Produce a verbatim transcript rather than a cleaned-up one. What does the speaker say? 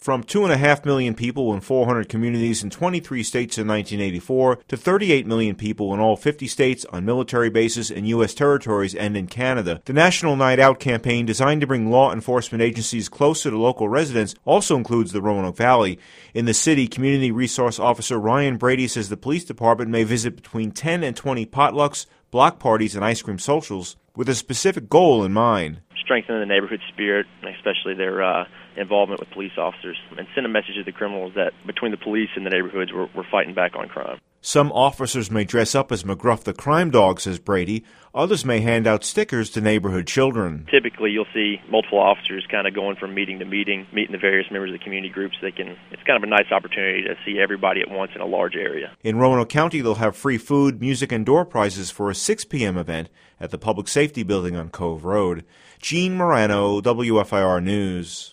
From two point five million people in four hundred communities in twenty-three states in nineteen eighty-four to thirty-eight million people in all fifty states on military bases in U S territories and in Canada. The National Night Out campaign, designed to bring law enforcement agencies closer to local residents, also includes the Roanoke Valley. In the city, Community Resource Officer Ryan Brady says the police department may visit between ten and twenty potlucks, block parties, and ice cream socials with a specific goal in mind. Strengthen the neighborhood spirit, especially their uh, involvement with police officers, and send a message to the criminals that between the police and the neighborhoods, we're, we're fighting back on crime. Some officers may dress up as McGruff the crime dog, says Brady. Others may hand out stickers to neighborhood children. Typically, you'll see multiple officers kind of going from meeting to meeting, meeting the various members of the community groups. They can. It's kind of a nice opportunity to see everybody at once in a large area. In Roanoke County, they'll have free food, music, and door prizes for a six p.m. event at the Public Safety Building on Cove Road. Gene Morano, W F I R News.